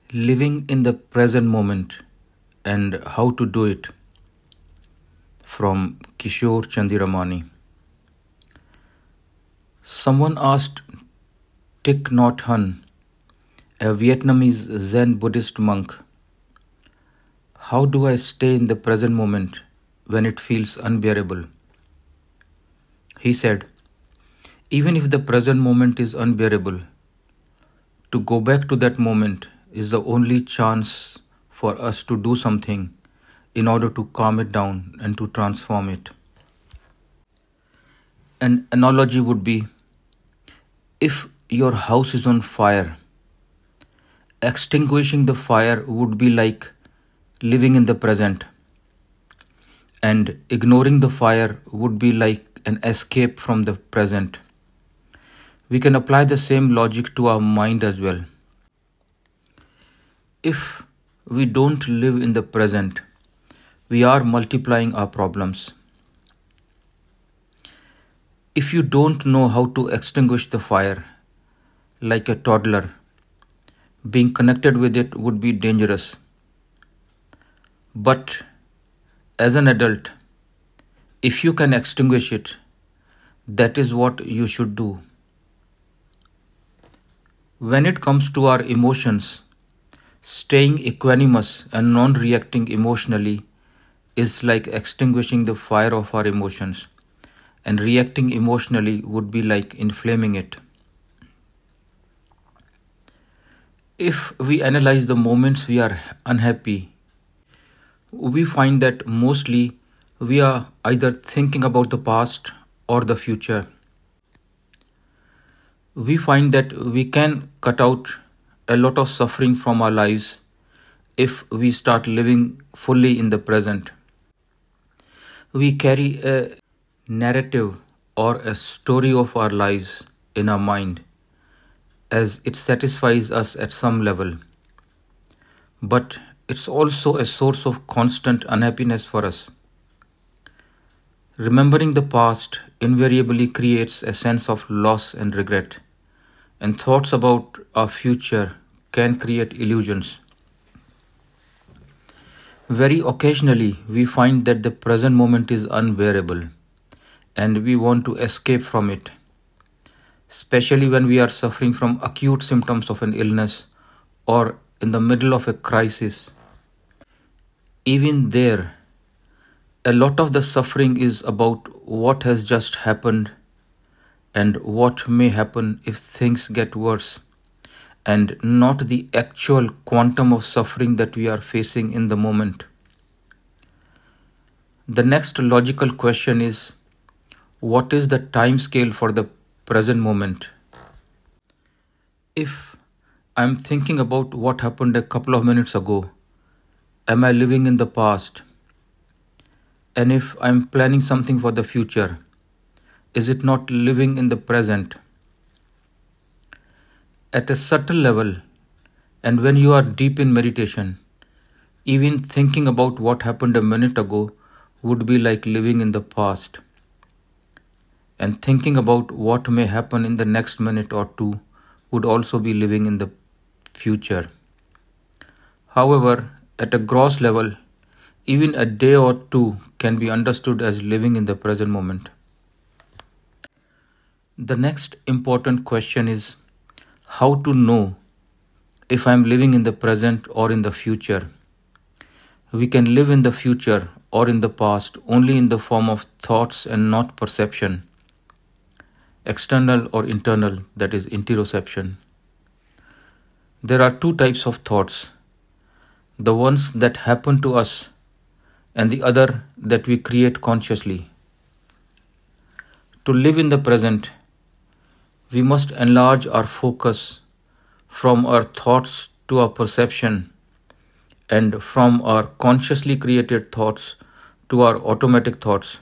Living in the present moment and how to do it from Kishore Chandiramani. Someone asked Thich Nhat Hanh, a Vietnamese Zen Buddhist monk, how do I stay in the present moment when it feels unbearable? He said, even if the present moment is unbearable, to go back to that moment is the only chance for us to do something in order to calm it down and to transform it. An analogy would be if your house is on fire, extinguishing the fire would be like living in the present, and ignoring the fire would be like an escape from the present. We can apply the same logic to our mind as well. If we don't live in the present, we are multiplying our problems. If you don't know how to extinguish the fire, like a toddler, being connected with it would be dangerous. But as an adult, if you can extinguish it, that is what you should do. When it comes to our emotions, staying equanimous and non-reacting emotionally is like extinguishing the fire of our emotions, and reacting emotionally would be like inflaming it. If we analyze the moments we are unhappy, we find that mostly we are either thinking about the past or the future. We find that we can cut out a lot of suffering from our lives if we start living fully in the present. We carry a narrative or a story of our lives in our mind as it satisfies us at some level. But it's also a source of constant unhappiness for us. Remembering the past invariably creates a sense of loss and regret, and thoughts about our future can create illusions. Very occasionally, we find that the present moment is unbearable and we want to escape from it, especially when we are suffering from acute symptoms of an illness or in the middle of a crisis. Even there, a lot of the suffering is about what has just happened and what may happen if things get worse, and not the actual quantum of suffering that we are facing in the moment. The next logical question is, what is the time scale for the present moment? If I'm thinking about what happened a couple of minutes ago, am I living in the past? And if I'm planning something for the future, is it not living in the present? At a subtle level, and when you are deep in meditation, even thinking about what happened a minute ago would be like living in the past. And thinking about what may happen in the next minute or two would also be living in the future. However, at a gross level, even a day or two can be understood as living in the present moment. The next important question is how to know if I am living in the present or in the future. We can live in the future or in the past only in the form of thoughts and not perception. External or internal, that is interoception. There are two types of thoughts, the ones that happen to us and the other that we create consciously. To live in the present, we must enlarge our focus from our thoughts to our perception and from our consciously created thoughts to our automatic thoughts.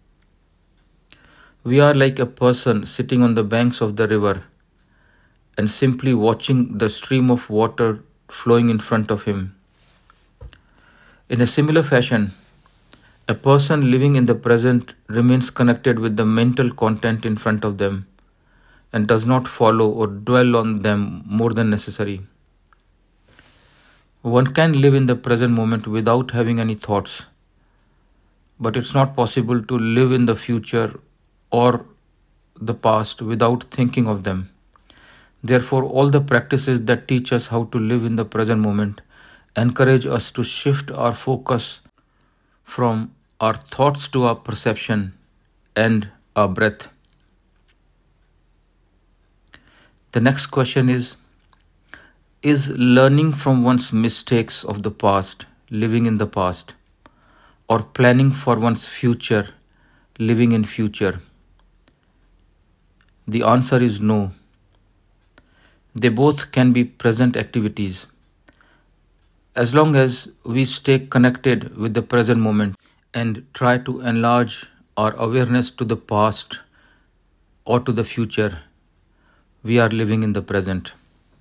We are like a person sitting on the banks of the river and simply watching the stream of water flowing in front of him. In a similar fashion, a person living in the present remains connected with the mental content in front of them and does not follow or dwell on them more than necessary. One can live in the present moment without having any thoughts, but it's not possible to live in the future or the past without thinking of them. Therefore, all the practices that teach us how to live in the present moment encourage us to shift our focus from our thoughts to our perception and our breath. The next question is learning from one's mistakes of the past, living in the past, or planning for one's future, living in future? The answer is no. They both can be present activities. As long as we stay connected with the present moment and try to enlarge our awareness to the past or to the future, we are living in the present.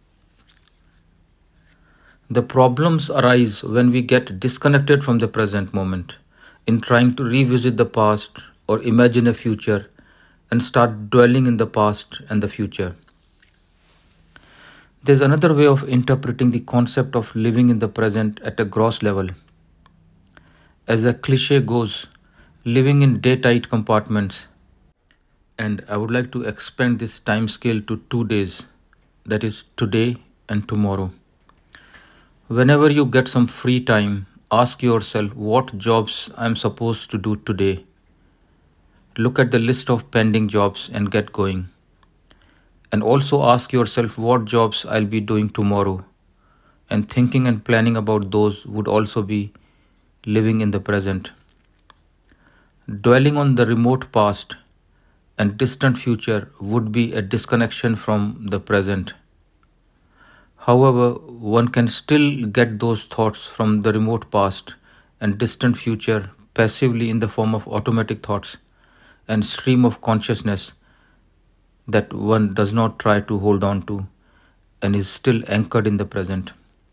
The problems arise when we get disconnected from the present moment in trying to revisit the past or imagine a future and start dwelling in the past and the future. There's another way of interpreting the concept of living in the present at a gross level. As the cliche goes, living in day-tight compartments. And I would like to expand this time scale to 2 days, that is today and tomorrow. Whenever you get some free time, ask yourself what jobs I'm supposed to do today. Look at the list of pending jobs and get going. And also ask yourself what jobs I'll be doing tomorrow. And thinking and planning about those would also be living in the present. Dwelling on the remote past and distant future would be a disconnection from the present. However, one can still get those thoughts from the remote past and distant future passively in the form of automatic thoughts and stream of consciousness that one does not try to hold on to and is still anchored in the present.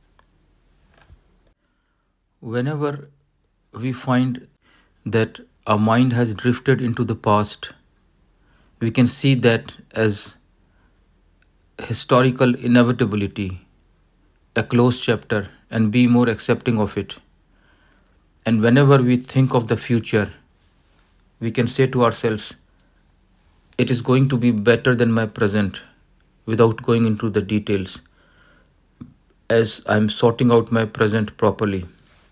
Whenever we find that our mind has drifted into the past, we can see that as historical inevitability, a closed chapter, and be more accepting of it. And whenever we think of the future, we can say to ourselves, it is going to be better than my present, without going into the details, as I'm sorting out my present properly.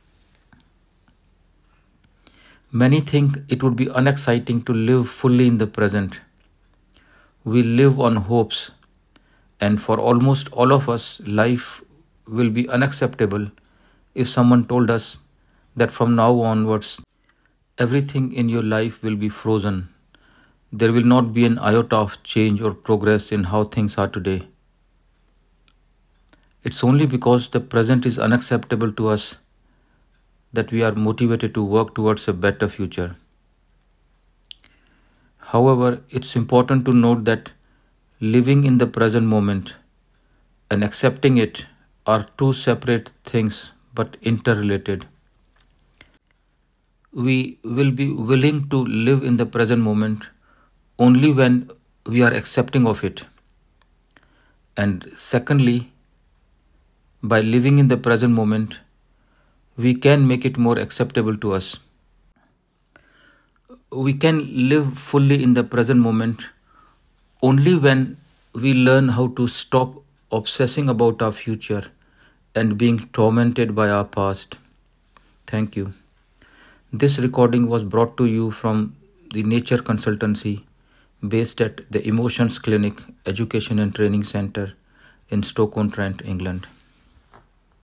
Many think it would be unexciting to live fully in the present. We live on hopes, and for almost all of us, life will be unacceptable if someone told us that from now onwards, everything in your life will be frozen. There will not be an iota of change or progress in how things are today. It's only because the present is unacceptable to us that we are motivated to work towards a better future. However, it's important to note that living in the present moment and accepting it are two separate things but interrelated. We will be willing to live in the present moment only when we are accepting of it. And secondly, by living in the present moment, we can make it more acceptable to us. We can live fully in the present moment only when we learn how to stop obsessing about our future and being tormented by our past. Thank you. This recording was brought to you from the Nature Consultancy based at the Emotions Clinic Education and Training Center in Stoke-on-Trent, England.